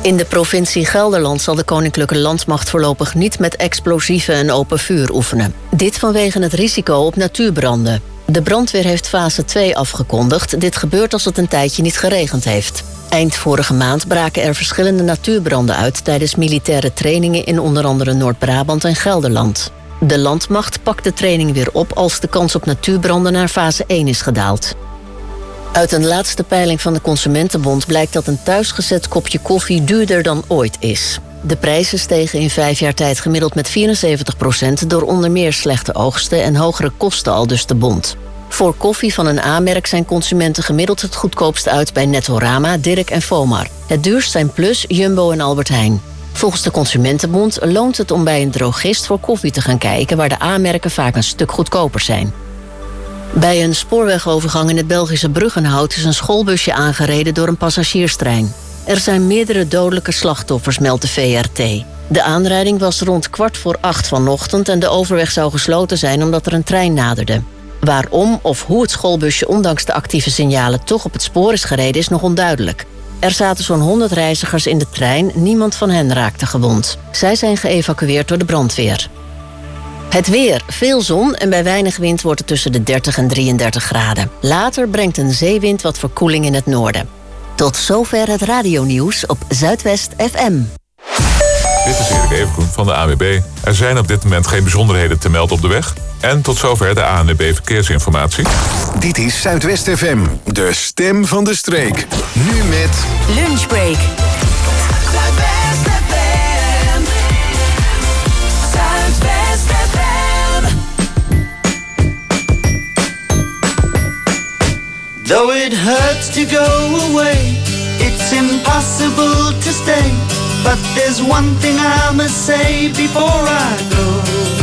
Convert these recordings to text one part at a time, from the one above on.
In de provincie Gelderland zal de Koninklijke Landmacht voorlopig niet met explosieven en open vuur oefenen. Dit vanwege het risico op natuurbranden. De brandweer heeft fase 2 afgekondigd. Dit gebeurt als het een tijdje niet geregend heeft. Eind vorige maand braken er verschillende natuurbranden uit tijdens militaire trainingen in onder andere Noord-Brabant en Gelderland. De landmacht pakt de training weer op als de kans op natuurbranden naar fase 1 is gedaald. Uit een laatste peiling van de Consumentenbond blijkt dat een thuisgezet kopje koffie duurder dan ooit is. De prijzen stegen in 5 jaar tijd gemiddeld met 74% door onder meer slechte oogsten en hogere kosten, aldus de bond. Voor koffie van een A-merk zijn consumenten gemiddeld het goedkoopst uit bij Nettorama, Dirk en Fomar. Het duurst zijn Plus, Jumbo en Albert Heijn. Volgens de Consumentenbond loont het om bij een drogist voor koffie te gaan kijken, waar de A-merken vaak een stuk goedkoper zijn. Bij een spoorwegovergang in het Belgische Bruggenhout is een schoolbusje aangereden door een passagierstrein. Er zijn meerdere dodelijke slachtoffers, meldt de VRT. De aanrijding was rond 7:15 vanochtend en de overweg zou gesloten zijn omdat er een trein naderde. Waarom of hoe het schoolbusje ondanks de actieve signalen toch op het spoor is gereden is nog onduidelijk. Er zaten zo'n 100 reizigers in de trein, niemand van hen raakte gewond. Zij zijn geëvacueerd door de brandweer. Het weer, veel zon en bij weinig wind wordt het tussen de 30 en 33 graden. Later brengt een zeewind wat verkoeling in het noorden. Tot zover het radionieuws op Zuidwest FM. Dit is Erik Evengroen van de ANWB. Er zijn op dit moment geen bijzonderheden te melden op de weg. En tot zover de ANWB Verkeersinformatie. Dit is Zuidwest FM, de stem van de streek. Nu met Lunchbreak. Zuidwest FM. Zuidwest FM. Though it hurts to go away, it's impossible to stay. But there's one thing I must say before I go.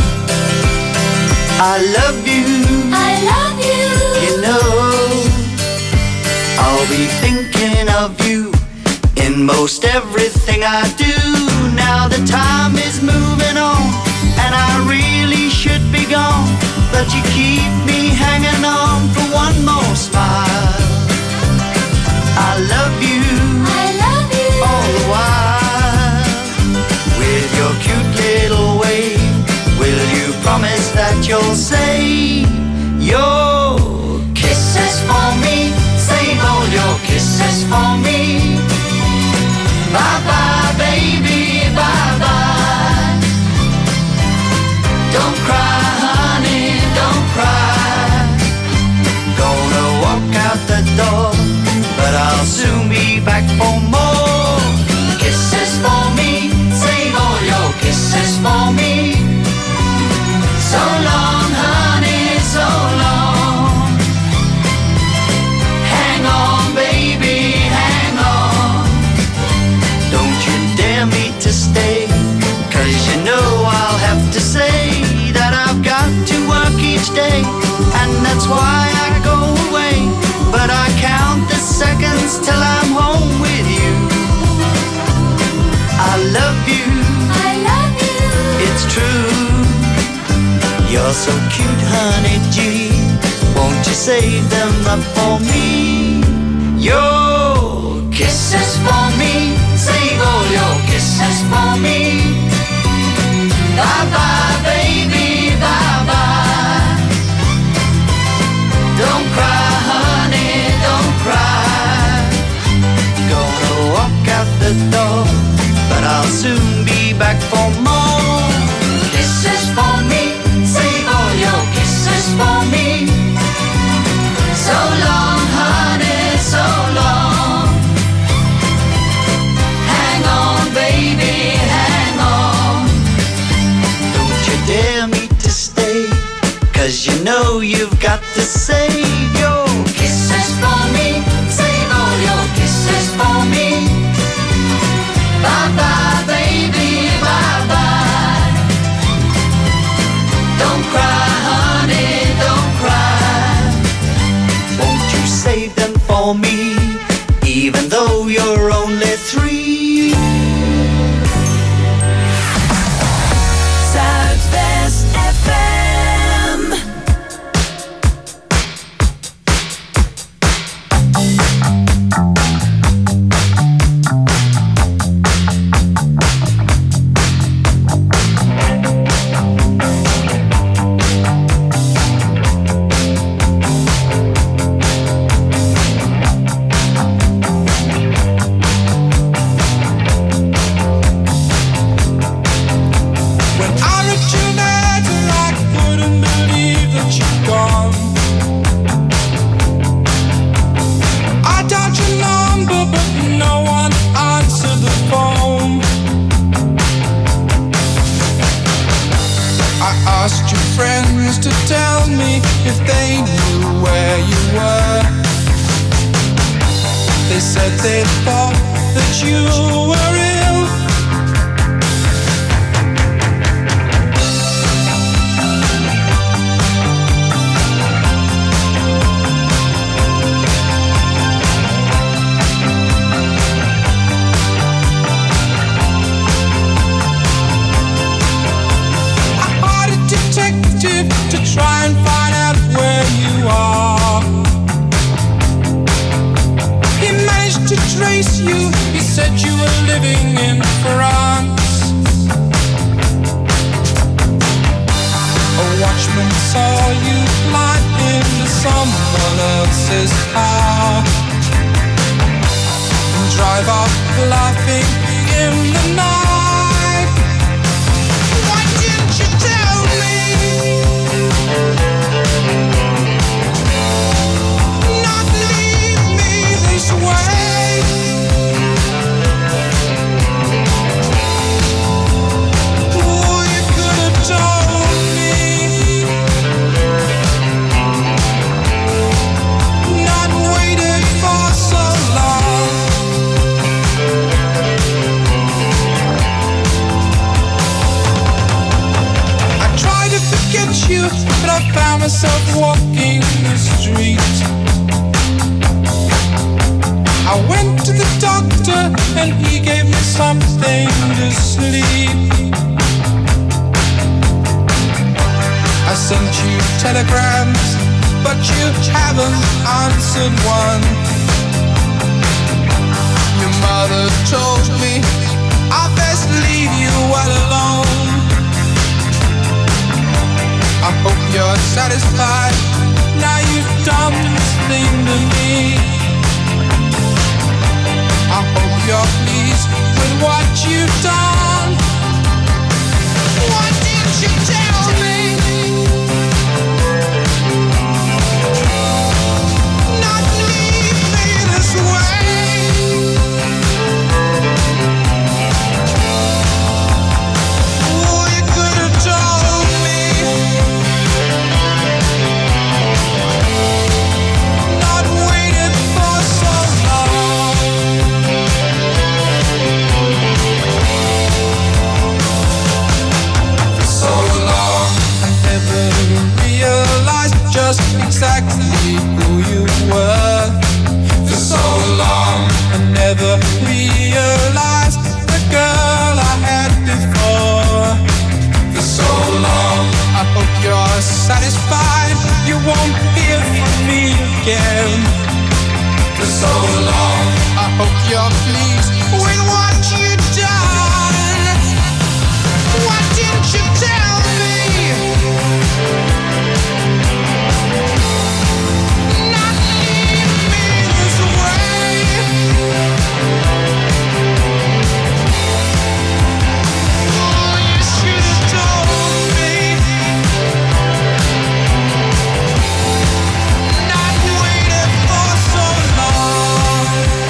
I love you. I love you. You know, I'll be thinking of you in most everything I do. Now the time is moving on, and I really should be gone. But you keep me hanging on for one more smile. I love you. I love you. All the while, with your cute little way, will you promise that you'll save your kisses for me? Save all your kisses for me. Bye bye, baby, bye bye. Don't cry, honey, don't cry. Gonna walk out the door, but I'll soon be back for more kisses for me. Save all your kisses for me. So long, honey, so long. Hang on, baby, hang on. Don't you dare me to stay, 'cause you know I'll have to say that I've got to work each day, and that's why I go away. But I count the seconds till I'm home with you. I love you. I love you. It's true. You're so cute, honey G. Won't you save them up for me? Your kisses for me. Save all your kisses for me. Bye bye, baby, bye bye. Don't cry, honey, don't cry. Gonna walk out the door, but I'll soon be back for more kisses for me. Save all your kisses for me. So long, honey, so long. Hang on, baby, hang on. Don't you dare me to stay, 'cause you know you've got to save your kisses for me. Save all your kisses for me. Bye bye, baby, bye bye. to tell me if they knew where you were. They said they thought that you were ill. To try and find out where you are. He managed to trace you. He said you were living in France. A watchman saw you fly into someone else's car and drive off laughing in the night. Why didn't you tell me? Not leave me this way. Oh, you could have told me. Not waited for so long. I tried to forget you, but I found myself walking the street. I went to the doctor and he gave me something to sleep. I sent you telegrams, but you haven't answered one. Your mother told me I best leave you well alone. I hope you're satisfied. Now you've done this thing to me. I hope you're pleased with what you've done. Why didn't you tell me? Not leave me this way. Oh, you could have told me. Not waited for so long. For so long, I never realized just exactly who you were. For so long, I never realized the girl I had before. For so long, I hope you're satisfied. You won't hear from me again. For so long, I hope you're pleased with what you've done. Why didn't you tell me? Not leave me this way. Oh, you should have told me. Not waited for so long.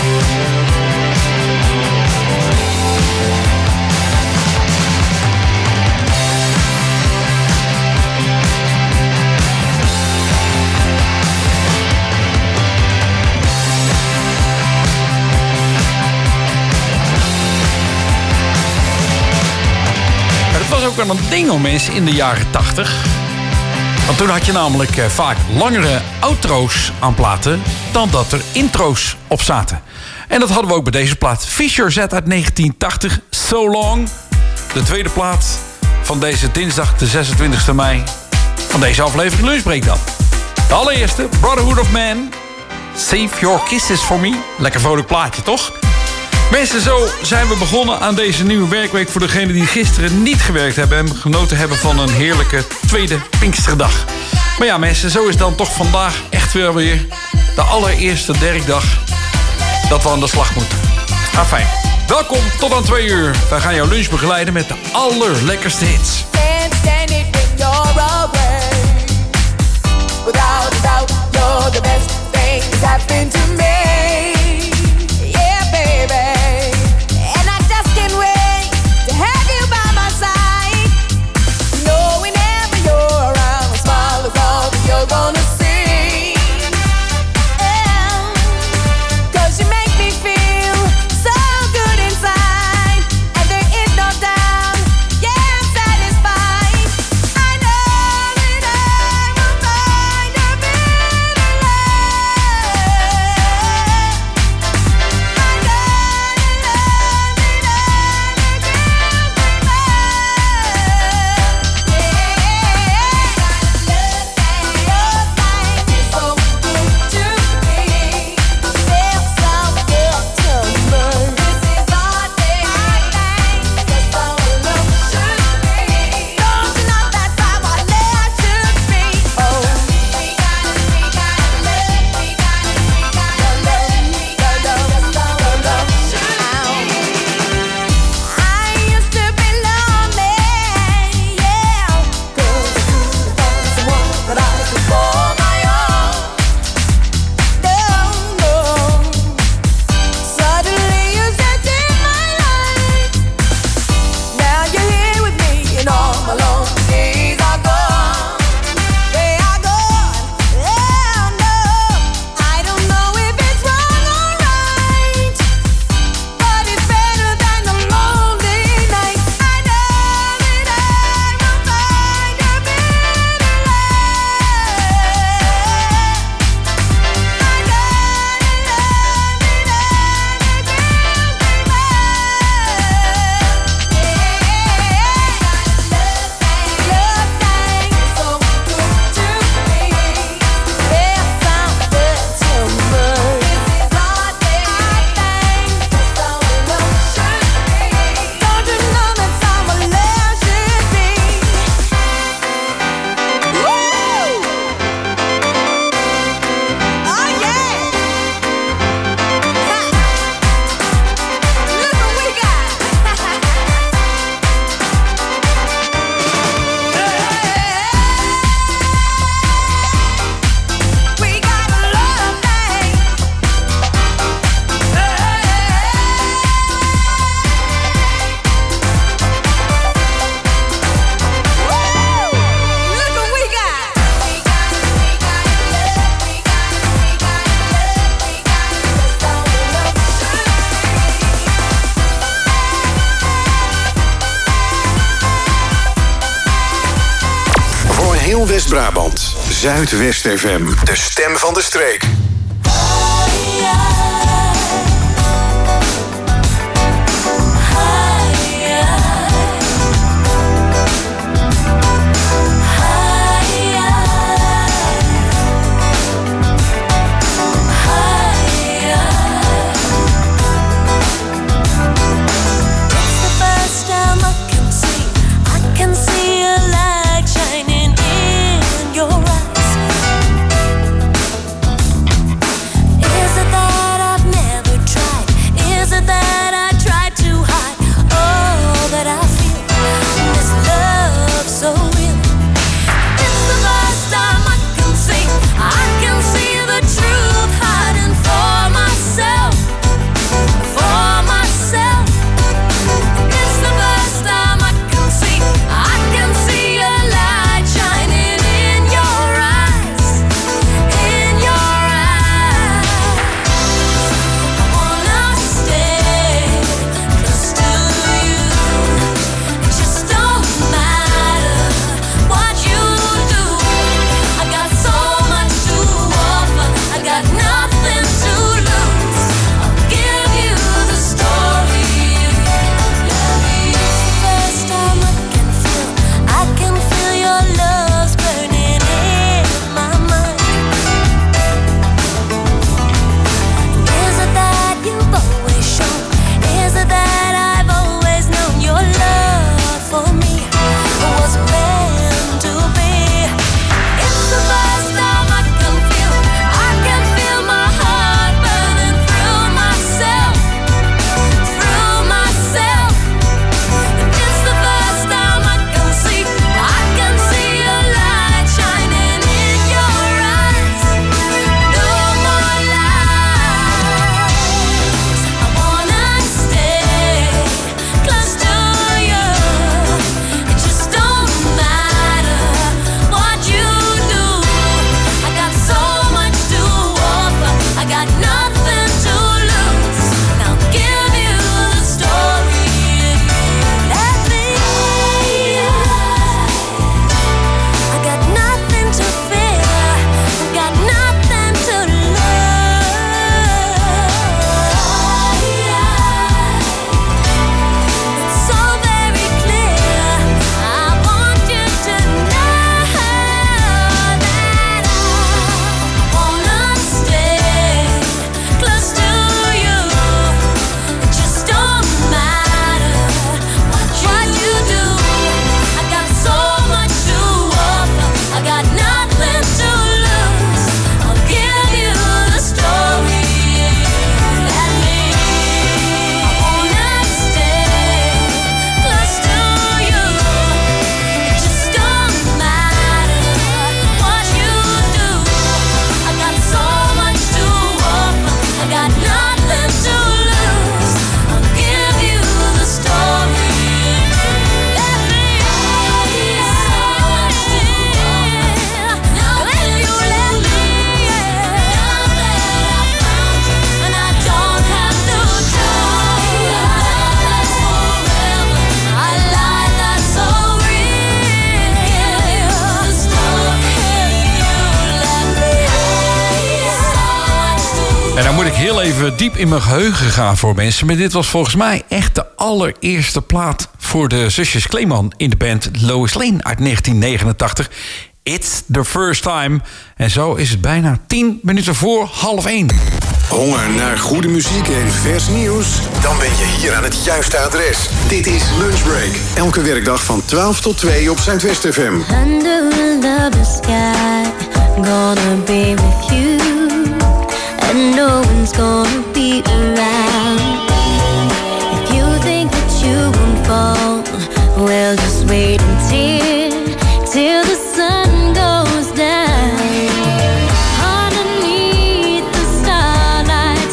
Maar dat was ook wel een ding om mensen in de jaren 80. Want toen had je namelijk vaak langere outro's aan platen dan dat er intro's op zaten. En dat hadden we ook bij deze plaat. Fisher Z uit 1980, So Long. De tweede plaat van deze dinsdag de 26e mei van deze aflevering Lunchbreak dan. De allereerste, Brotherhood of Man. Save Your Kisses For Me. Lekker vrolijk plaatje, toch? Mensen, zo zijn we begonnen aan deze nieuwe werkweek voor degenen die gisteren niet gewerkt hebben en genoten hebben van een heerlijke tweede Pinksterdag. Maar ja, mensen, zo is dan toch vandaag echt weer de allereerste werkdag dat we aan de slag moeten. Fijn. Welkom tot aan 2 uur. Wij gaan jouw lunch begeleiden met de allerlekkerste hits. Can't stand it when you're away. Without a doubt, you're the best thing that's happened to me. Yeah, baby. And I just can't wait to have you by my side. No, whenever you're around, my smile Heel West-Brabant. Zuidwest FM. De stem van de streek. En dan moet ik heel even diep in mijn geheugen gaan voor mensen. Maar dit was volgens mij echt de allereerste plaat voor de zusjes Kleeman in de band Lois Lane uit 1989. It's the first time. En zo is het bijna 10 minuten voor 12:30. Honger naar goede muziek en vers nieuws? Dan ben je hier aan het juiste adres. Dit is Lunchbreak. Elke werkdag van 12 tot 2 op Zuidwest FM. Under the sky, gonna be with you. And no one's gonna be around. If you think that you won't fall, well, just wait till the sun goes down. Underneath the starlight,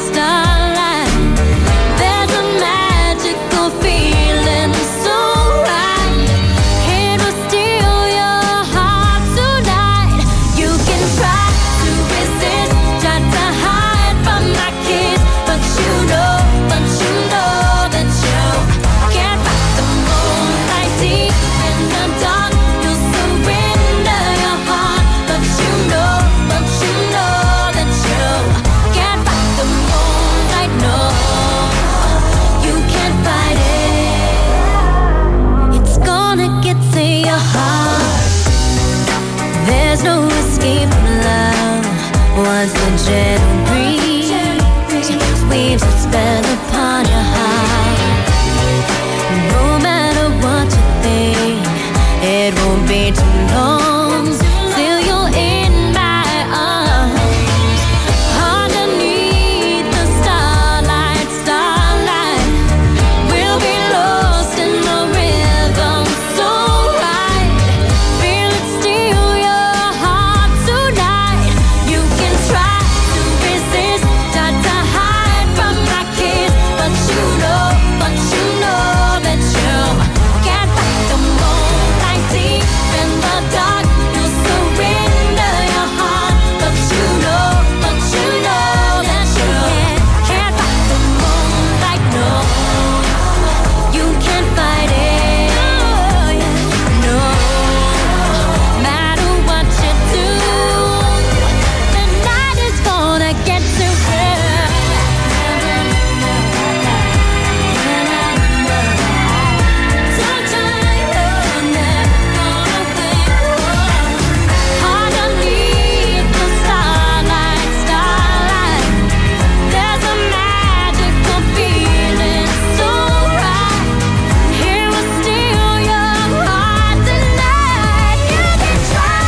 there's a magical feeling so right. It will steal your heart tonight. You can try to resist, try to hide from my kiss, but you know it won't be too long till you're in my arms. Underneath the starlight, we'll be lost in the rhythm so right. Feel it steal your heart tonight. You can try to resist, try to hide from my kiss, but you know that you can't fight the moonlight deep in the dark. You surrender your heart, but you know that you can't fight the moonlight. No, you can't fight it. No, matter what you do, the night is gonna get to you. Underneath the starlight, there's a magical feeling so right. Here will steal your heart tonight. You can try,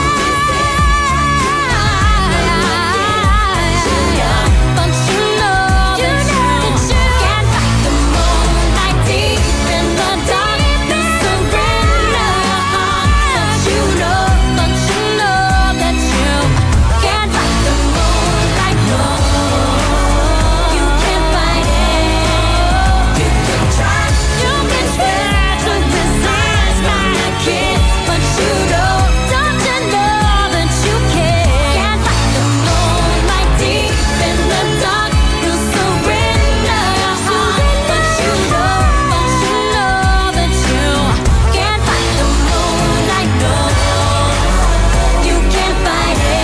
but you know that you can't fight the moonlight deep in the dark. You surrender your heart, but you know that you can't fight the moonlight. No, you can't fight it. You can try to resist my kiss, but you know, don't you know that you can't fight the moonlight deep in the dark. You surrender your heart, but you know that you can't fight the moonlight. No, you can't fight it.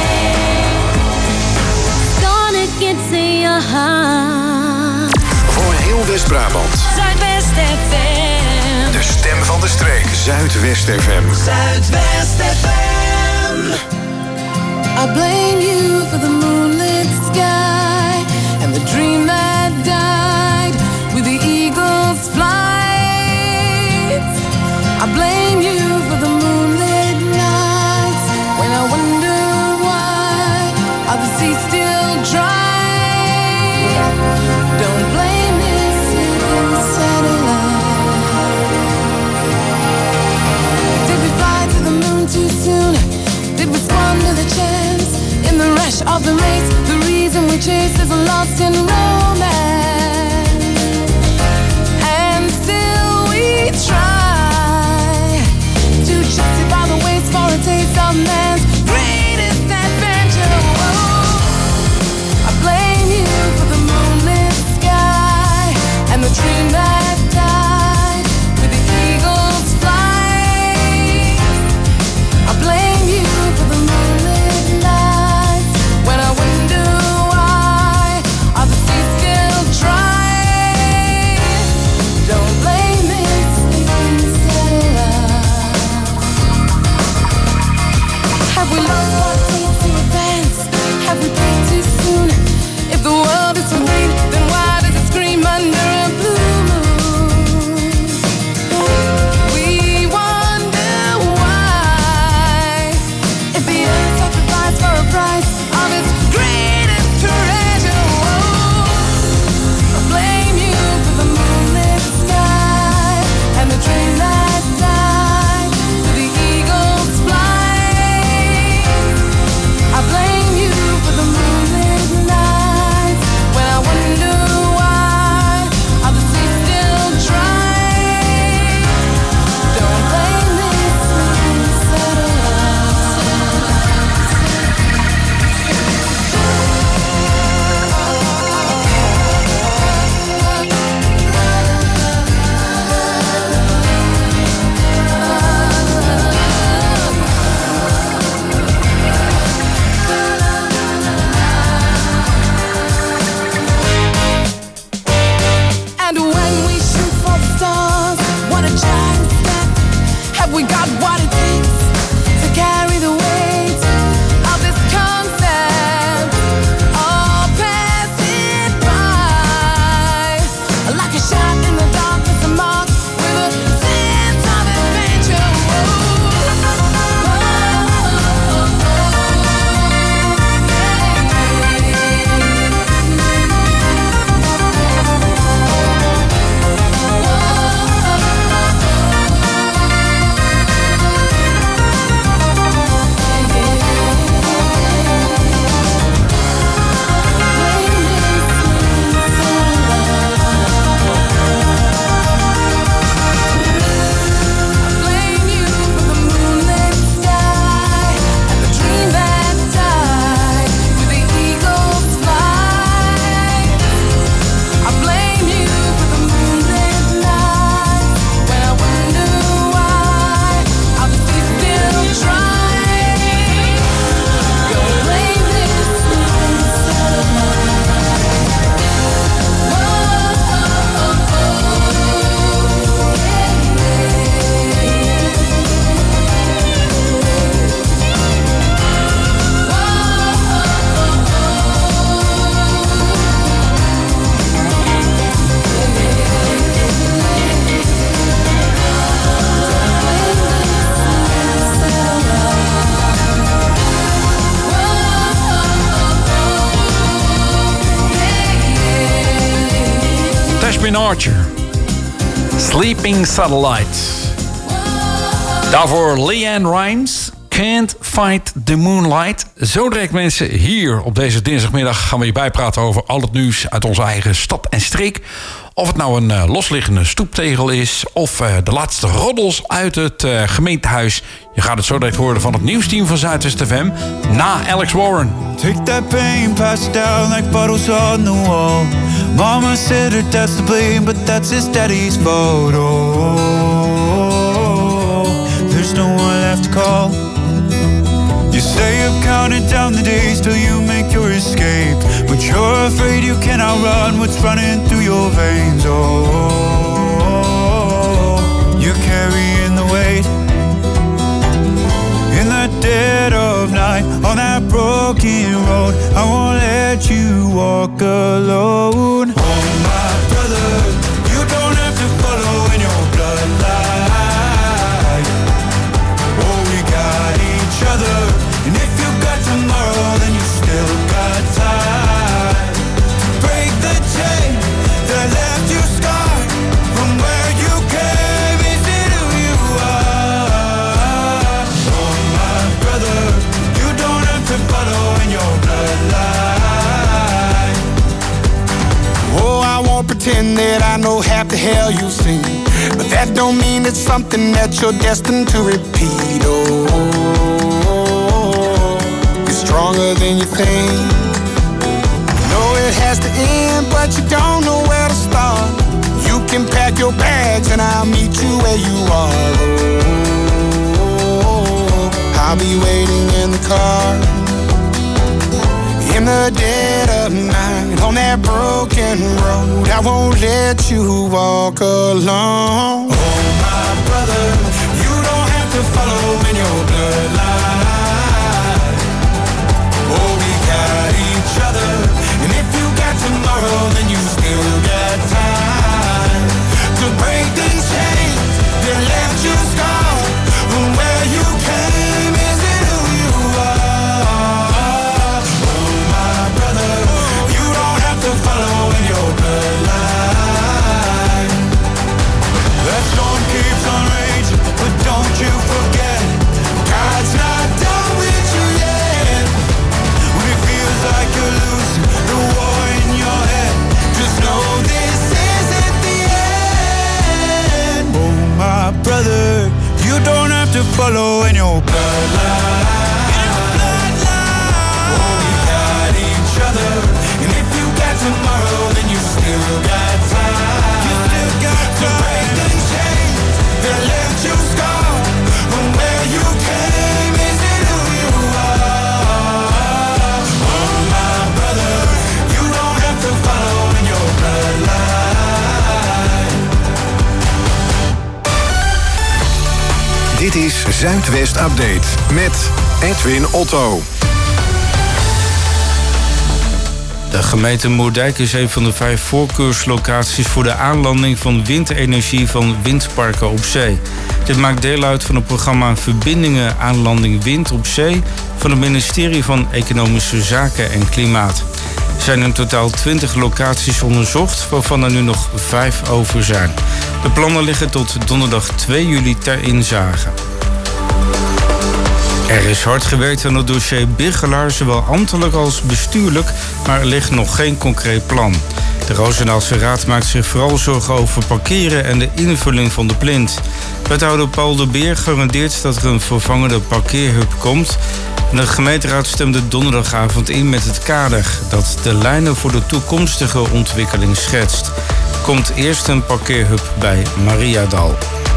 Gonna get to your heart. Voor heel West-Brabant. Zuidwest FM. De stem van de streek. Zuidwest FM. Zuidwest FM. I blame you for the moonlit sky and the dream that died with the eagle's flight. I blame you for the moonlit nights when I wonder why are the seas still dry. Don't blame this satellite. Did we fly to the moon too soon? Did we squander the chance in the rush of the race? The reason we chase is lost in romance, and still we try to justify the waste for a taste of man's greatest adventure. Whoa. I blame you for the moonlit sky and the dream that died with the eagle's flight. I blame you for the moonlit nights when I wonder why are the seas still dry. Don't blame me, sleeping satellite. Have we lost what needs to advance? Have we prayed too soon? If the world is so green, then why does it scream under a blue moon? We wonder why. If the earth sacrificed for a price of its greatest treasure. Whoa. I blame you for the moonlit sky and the train that died with the eagle's flight. I blame you for the moonlit nights when I wonder why are the seas still dry. Don't blame this sleeping satellite. And when we shoot for the stars, what a giant step. Have we got what it takes to carry the weight of this concept? All pass it by like a shot in the dark with a mark with a sense of adventure. Whoa. Kevin Archer. Sleeping Satellite. Daarvoor Leanne Rimes. Can't Fight the Moonlight. Zo direct, mensen, hier op deze dinsdagmiddag gaan we je bijpraten over al het nieuws uit onze eigen stad en streek. Of het nou een losliggende stoeptegel is of de laatste roddels uit het gemeentehuis. Je gaat het zo direct horen van het nieuwsteam van Zuidwest FM na Alex Warren. Take that pain, pass it down like bottles on the wall. Mama said her dad's to blame, but that's his daddy's fault. Oh, there's no one left to call. You say you've counted down the days till you make your escape, but you're afraid you can outrun what's running through your veins. Oh, you're carrying the weight in the dead of night on that broken road. I won't let you walk alone. Oh, my brother, you don't have to follow in your bloodline. Oh, we got each other. And if you got tomorrow, then you still got time. Break the chain that left you scarred from where you came. Is it who you are? Oh, my brother, you don't have to follow in your bloodline. Oh, I won't pretend that I know half the hell you've seen, but that don't mean it's something that you're destined to repeat. Oh, stronger than you think. You know it has to end, but you don't know where to start. You can pack your bags and I'll meet you where you are. Oh, I'll be waiting in the car in the dead of night on that broken road. I won't let you walk alone. Oh, my brother, you don't have to follow in your bloodline. Each other, and if you got tomorrow, then you still got time to break these chains that left you scarred from where you came. Is it who you are? Oh, my brother, you don't have to follow in your bloodline. That storm keeps on raging, but don't you forget, God's not done with you yet. Like you're losing the war in your head, just know this isn't the end. Oh, my brother, you don't have to follow in your bloodline. Oh, we got each other, and if you got tomorrow, then you still got time. You still got to break the chains that left you scarred from where you came. Is it who you are? Dit is Zuidwest Update met Edwin Otto. De gemeente Moerdijk is een van de 5 voorkeurslocaties voor de aanlanding van windenergie van windparken op zee. Dit maakt deel uit van het programma Verbindingen Aanlanding Wind op Zee van het ministerie van Economische Zaken en Klimaat. Er zijn in totaal 20 locaties onderzocht, waarvan er nu nog 5 over zijn. De plannen liggen tot donderdag 2 juli ter inzage. Er is hard gewerkt aan het dossier Biggelaar, zowel ambtelijk als bestuurlijk, maar er ligt nog geen concreet plan. De Roosendaalse Raad maakt zich vooral zorgen over parkeren en de invulling van de plint. Wethouder Paul de Beer garandeert dat er een vervangende parkeerhub komt. En de gemeenteraad stemde donderdagavond in met het kader dat de lijnen voor de toekomstige ontwikkeling schetst. Er komt eerst een parkeerhub bij Mariadal.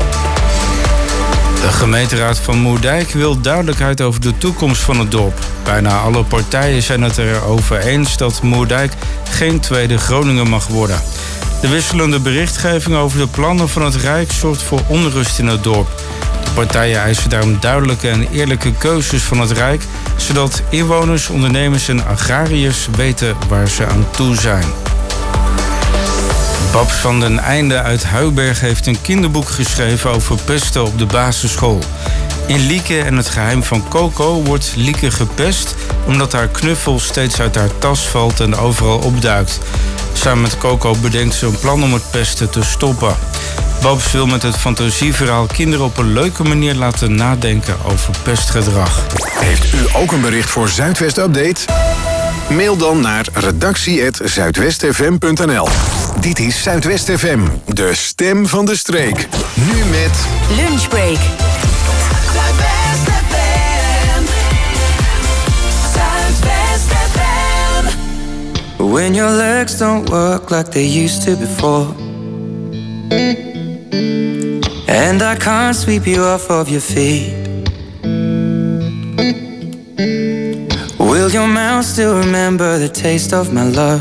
De gemeenteraad van Moerdijk wil duidelijkheid over de toekomst van het dorp. Bijna alle partijen zijn het erover eens dat Moerdijk geen tweede Groningen mag worden. De wisselende berichtgeving over de plannen van het Rijk zorgt voor onrust in het dorp. De partijen eisen daarom duidelijke en eerlijke keuzes van het Rijk, zodat inwoners, ondernemers en agrariërs weten waar ze aan toe zijn. Babs van den Einde uit Huiberg heeft een kinderboek geschreven over pesten op de basisschool. In Lieke en het geheim van Coco wordt Lieke gepest omdat haar knuffel steeds uit haar tas valt en overal opduikt. Samen met Coco bedenkt ze een plan om het pesten te stoppen. Babs wil met het fantasieverhaal kinderen op een leuke manier laten nadenken over pestgedrag. Heeft u ook een bericht voor Zuidwest Update? Mail dan naar redactie@zuidwestfm.nl. Dit is Zuidwest FM, de stem van de streek. Nu met Lunchbreak. Zuidwest FM. Zuidwest FM. When your legs don't work like they used to before, and I can't sweep you off of your feet, will your mouth still remember the taste of my love?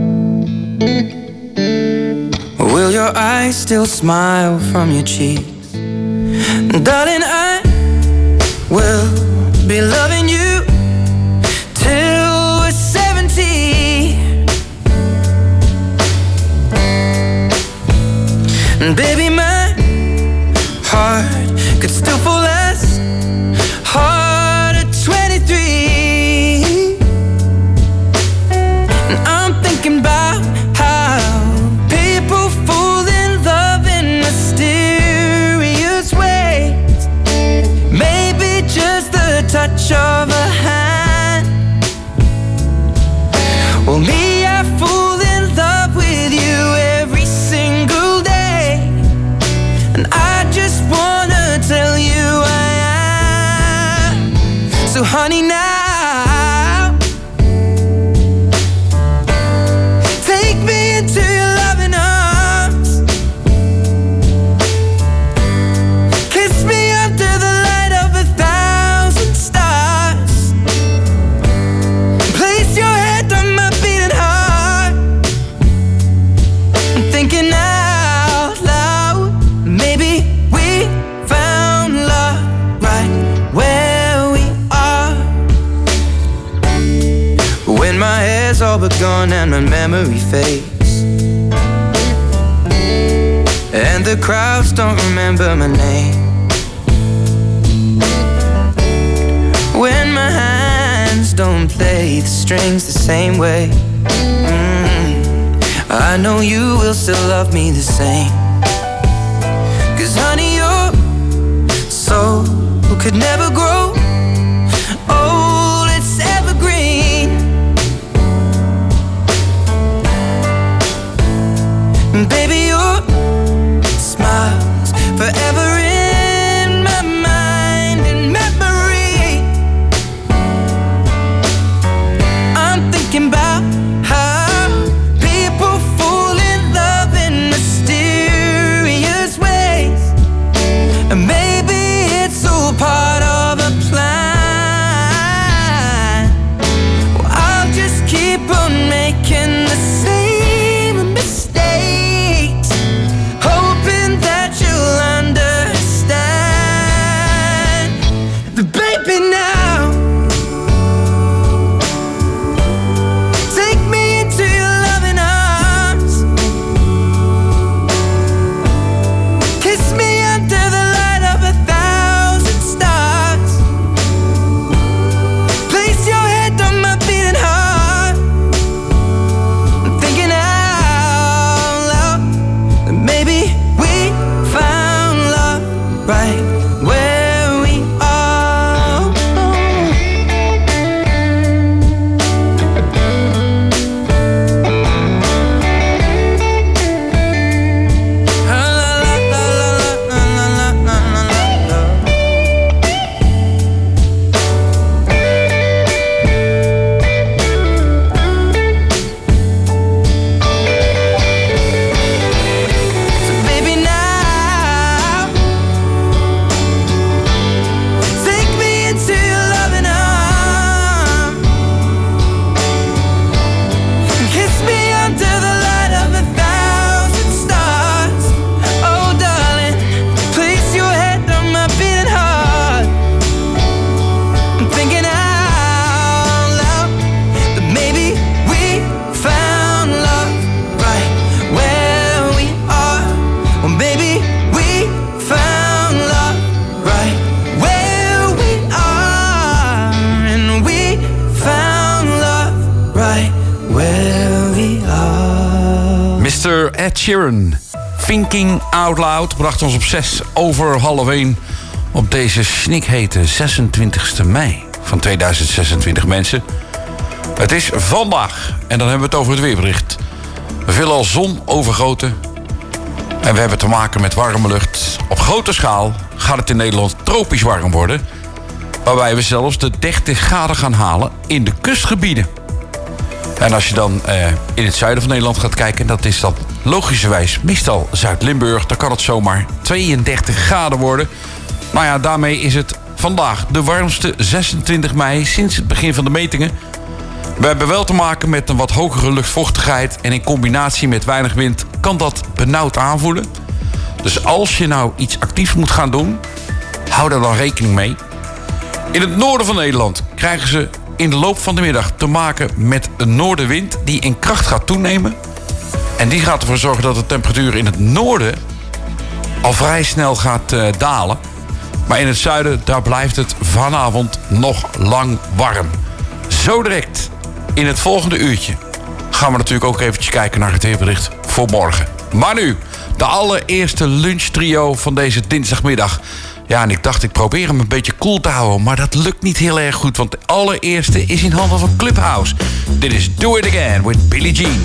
Will your eyes still smile from your cheeks? Darling, I will be loving you till we're 70. And baby, my heart could still fall as hard at 23. And I'm thinking about how people fall in love in mysterious ways. Maybe just the touch of a hand. Well, me, I fall in love with you every single day. And I just wanna tell you I am. So honey, now take me into your loving arms. Kiss me under the light of 1,000 stars. Place your head on my beating heart. I'm thinking out loud, maybe we found love right where we are. When my hair's all but gone and my memory fades, and the crowds don't remember my name, when my hands don't play the strings the same way, I know you will still love me the same. 'Cause honey, your soul could never grow old, it's evergreen. Baby, your smile's forever in my mind and memory. I'm thinking about how people fall in love in mysterious Sheeran. Thinking Out Loud bracht ons op 1:06 op deze snikhete 26e mei van 2026, mensen. Het is vandaag en dan hebben we het over het weerbericht. Veelal zon overgoten en we hebben te maken met warme lucht. Op grote schaal gaat het in Nederland tropisch warm worden, waarbij we zelfs de 30 graden gaan halen in de kustgebieden. En als je dan in het zuiden van Nederland gaat kijken, dat is dan logischerwijs meestal Zuid-Limburg, dan kan het zomaar 32 graden worden. Nou ja, daarmee is het vandaag de warmste 26 mei sinds het begin van de metingen. We hebben wel te maken met een wat hogere luchtvochtigheid en in combinatie met weinig wind kan dat benauwd aanvoelen. Dus als je nou iets actiefs moet gaan doen, hou daar dan rekening mee. In het noorden van Nederland krijgen ze in de loop van de middag te maken met een noordenwind die in kracht gaat toenemen. En die gaat ervoor zorgen dat de temperatuur in het noorden al vrij snel gaat dalen. Maar in het zuiden, daar blijft het vanavond nog lang warm. Zo direct, in het volgende uurtje, gaan we natuurlijk ook eventjes kijken naar het weerbericht voor morgen. Maar nu, de allereerste lunchtrio van deze dinsdagmiddag. Ja, en ik dacht, ik probeer hem een beetje cool te houden, maar dat lukt niet heel erg goed, want de allereerste is in handen van Clubhouse. Dit is Do It Again with Billie Jean.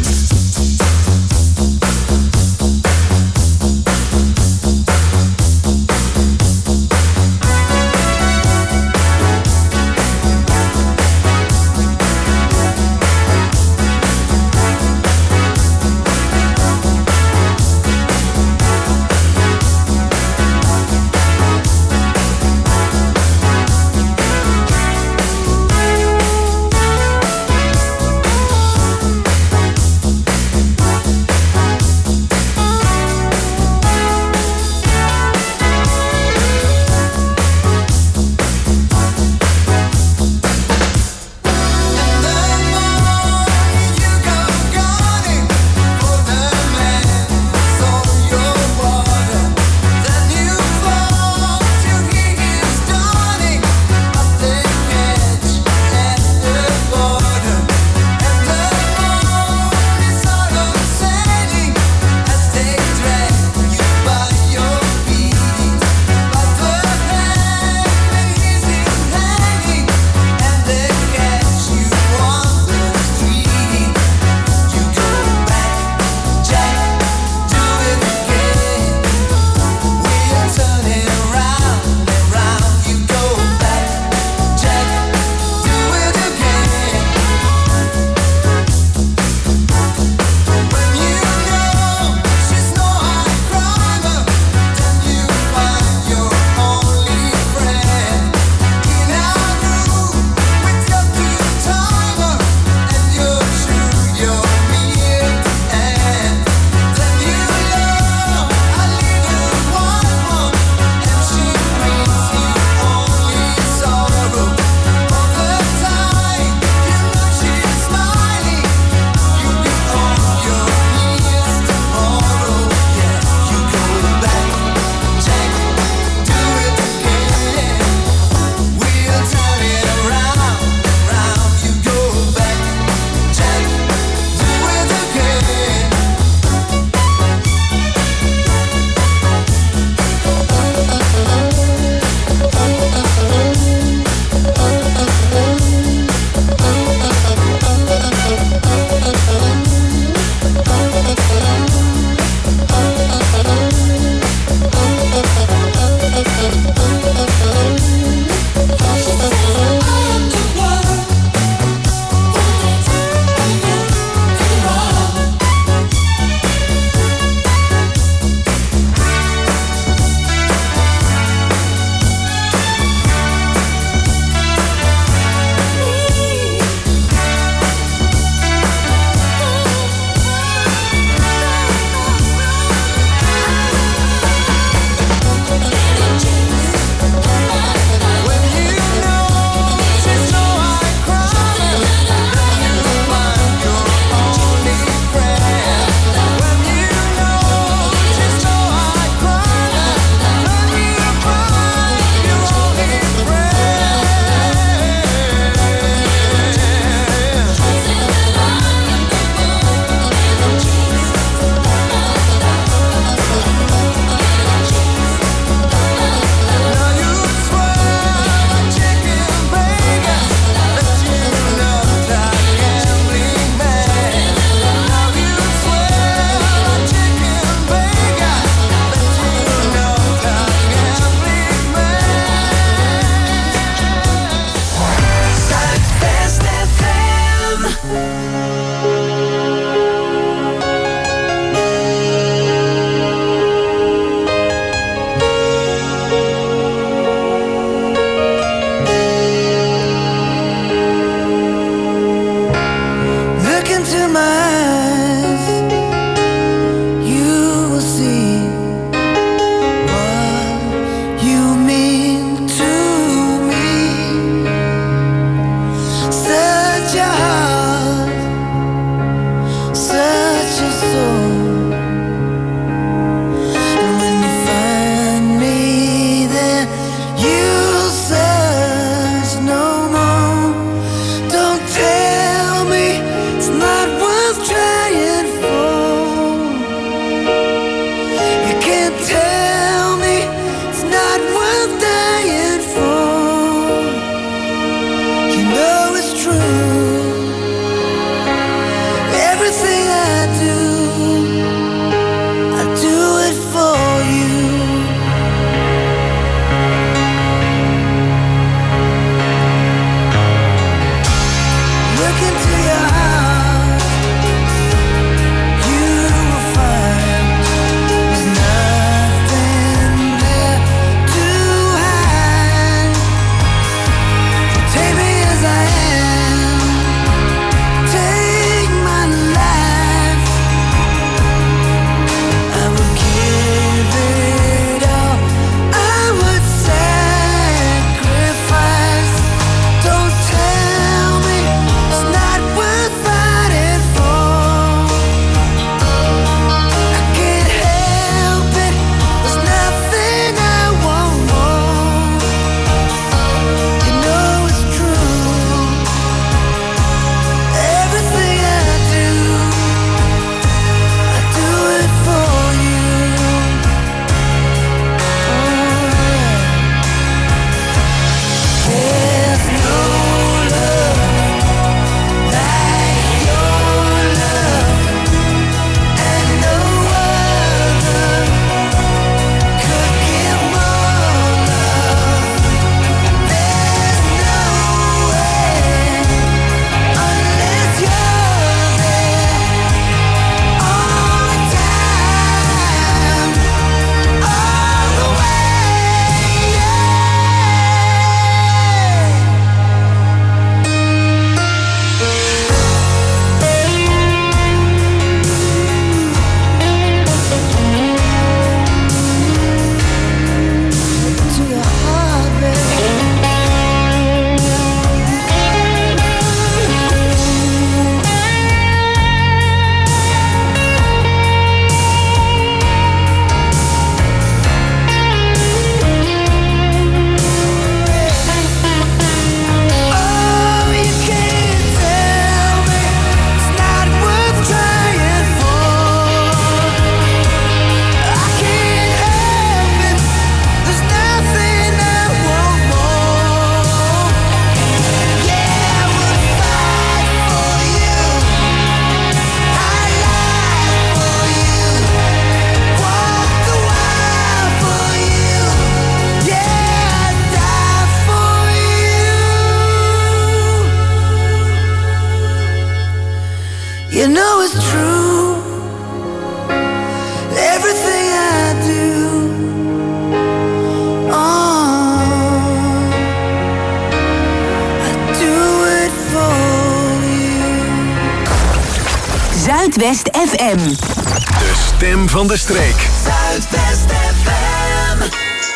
Zuidwest FM. De stem van de streek. Zuidwest FM.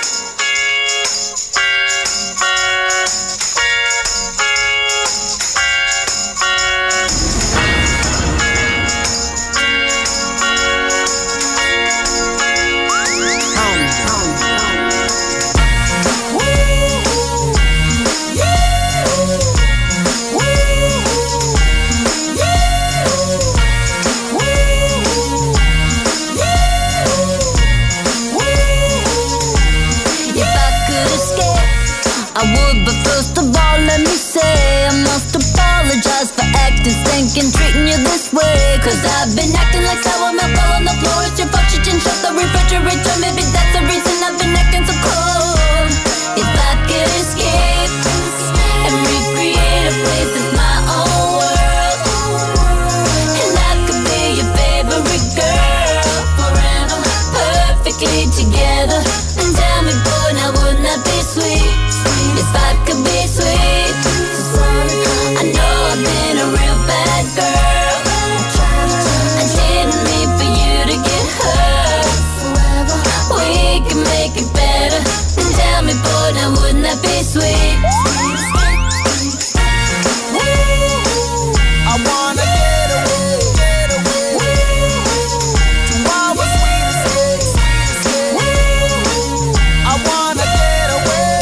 Thinking, treating you this way, 'cause I've been acting like sour milk all on the floor. It's your fault you didn't shut the refrigerator. Maybe that's the reason I've been acting so cold. If I could escape and recreate a place that's my own world, and I could be your favorite girl forever, perfectly together. And tell me, boy, now wouldn't that be sweet? If I could be sweet, I know I've been a real bad girl. I didn't mean for you to get hurt. We can make it better. And tell me, boy, now wouldn't that be sweet? I wanna get away to our sweet escape. I wanna get away,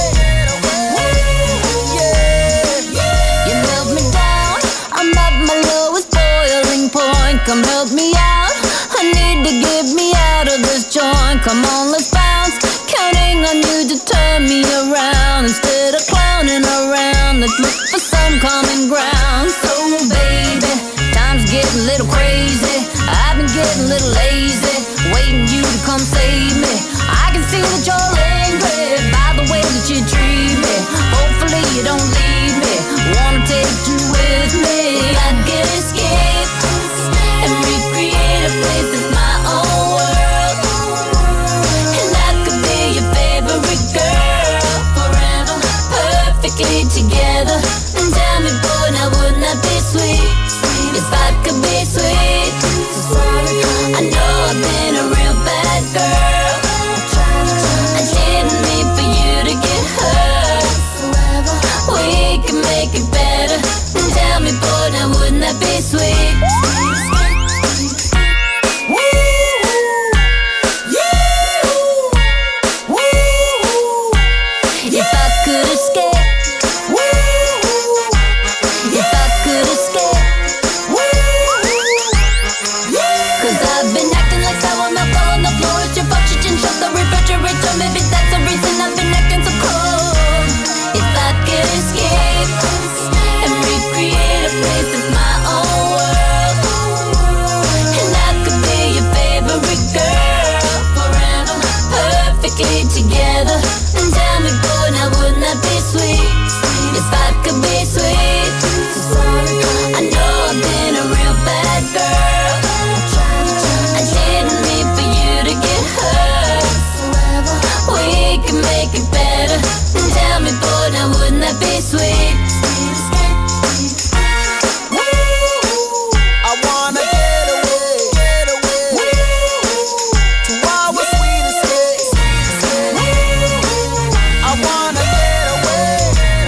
yeah. You held me down, I'm at my lowest boiling point. Come help me out, I need to get me out of this joint. Come on, let's bounce, counting on you to turn me around. Instead of clowning around, let's look for some common ground. So baby, time's getting a little crazy. I've been getting a little lazy, waiting you to come save me. I can see that you're angry by the way that you treat me. Hopefully you don't leave me, wanna take you with me. I could escape and recreate a place that's my own world, and I could be your favorite girl forever, perfectly together. And tell me, boy, now wouldn't that be sweet? If I could be sweet, I know I've been a real bad girl. I didn't mean for you to get hurt. We can make it better. And tell me, boy, now wouldn't that be sweet? If I could escape, if I could escape, 'cause I've been acting like sour milk all on the floor. It's your fault you didn't shut the refrigerator. Maybe that's the reason I've been acting so cold. If I could escape and recreate a place that's my own world, and I could be your favorite girl forever, perfectly together. And tell me, boy, now wouldn't that be sweet? If I could be sweet, I know I've been a real bad girl. I didn't mean for you to get hurt. We can make it better. And tell me, boy, now wouldn't that be sweet? I wanna get away to our sweet escape. I wanna get away,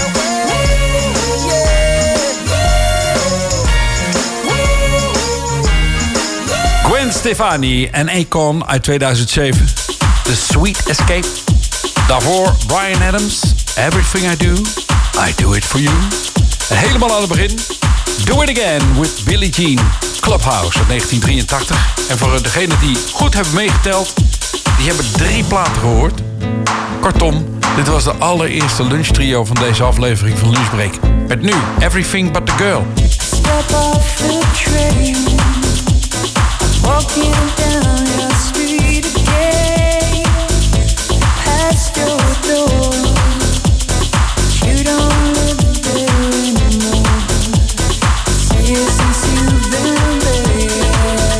yeah. Gwen Stefani en Akon uit 2007. The Sweet Escape. Daarvoor Bryan Adams. Everything I do it for you. En helemaal aan het begin. Do It Again with Billie Jean. Clubhouse uit 1983. En voor degenen die goed hebben meegeteld, die hebben 3 platen gehoord. Kortom, dit was de allereerste lunchtrio van deze aflevering van Lunchbreak. Met nu Everything But The Girl. Step off the train, walking down your street again, past your door. You don't live there anymore. See you since you've been there.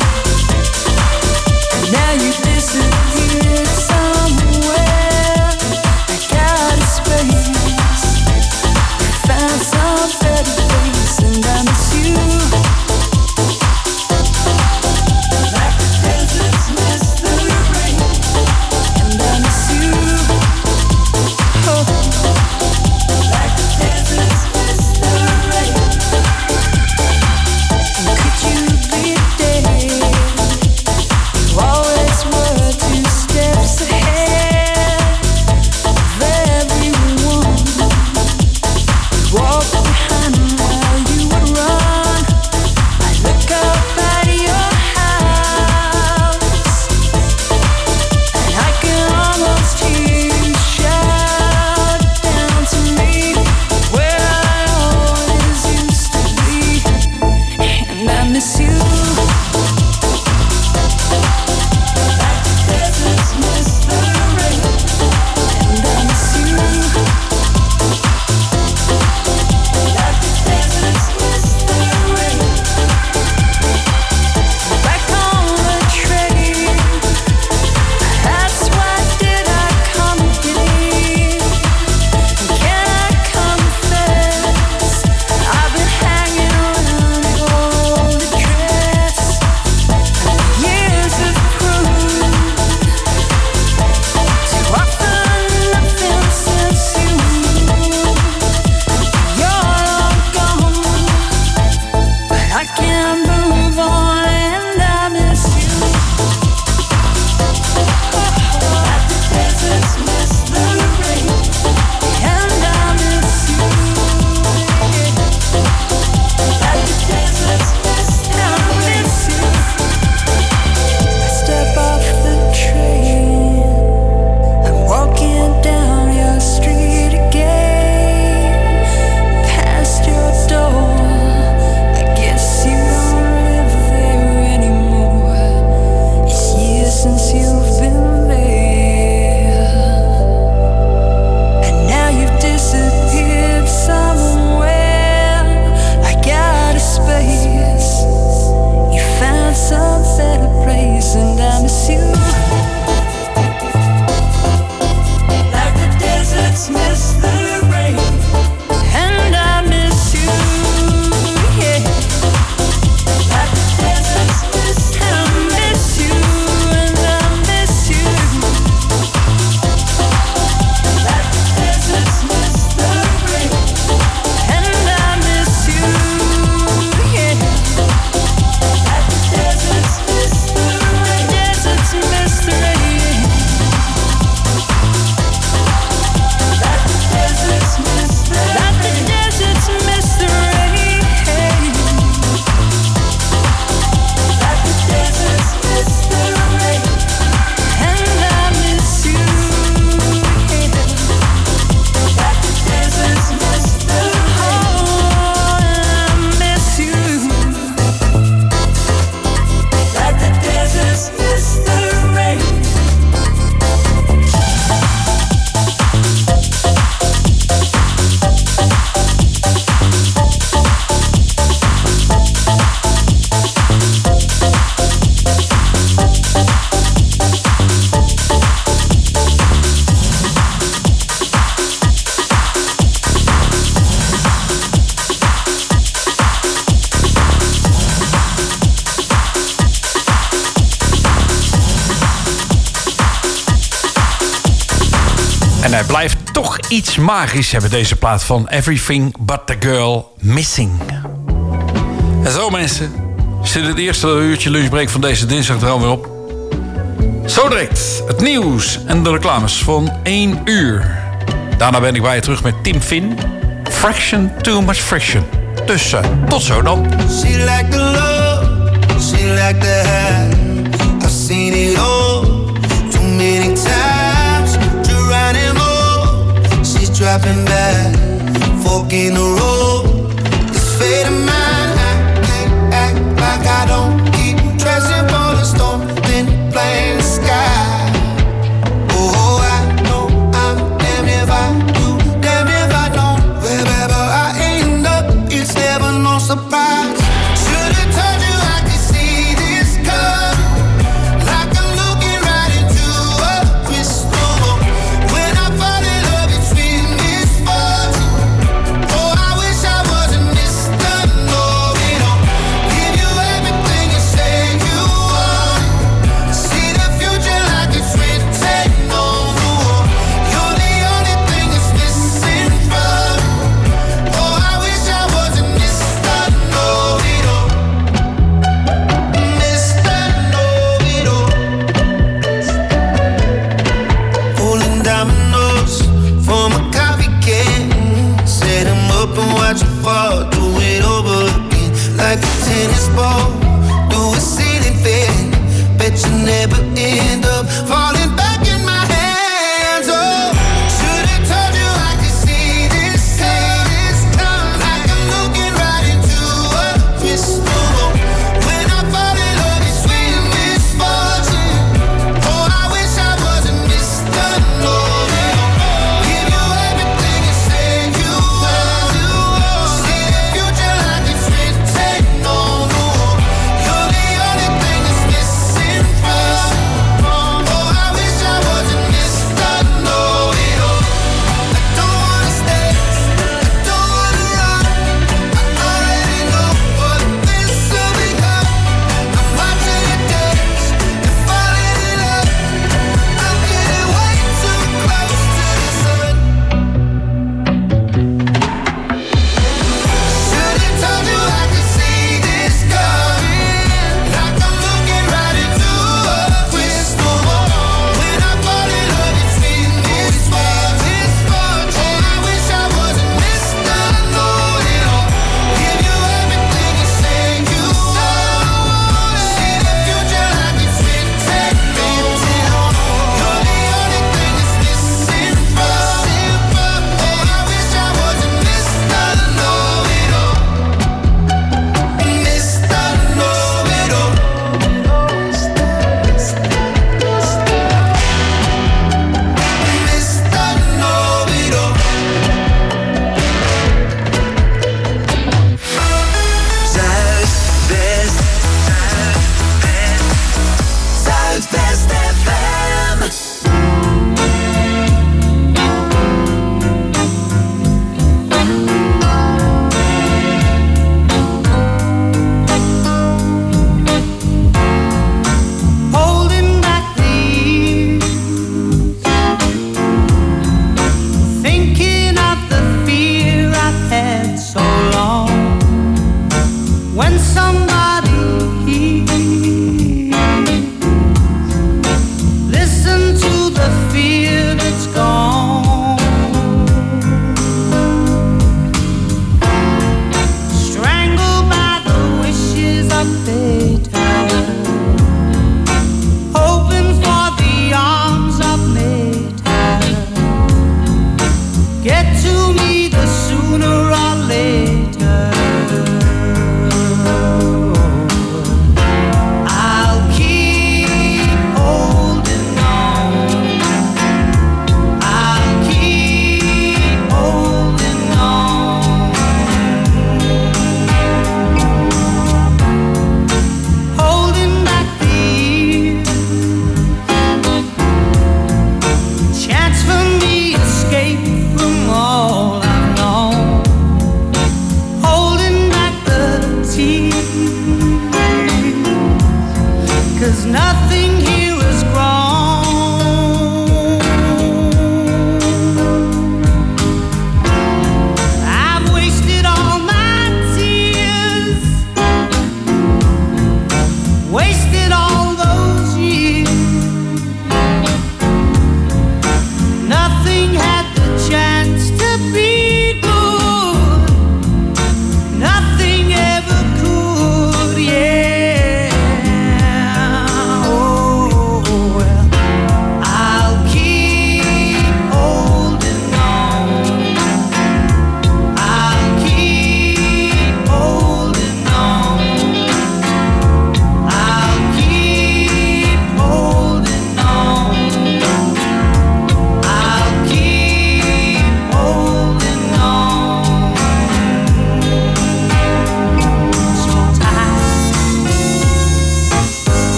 And now you disappeared somewhere. Like out of space. Found some better place, and I miss you. En hij blijft toch iets magisch hebben, deze plaat van Everything But The Girl Missing. En zo mensen, zit het eerste uurtje lunchbreak van deze dinsdag er alweer op. Zo direct het nieuws en de reclames van 1 uur. Daarna ben ik bij je terug met Tim Finn. Fraction Too Much Friction. Dus tot zo dan. She like the love, she like the high. I've seen it all too many times.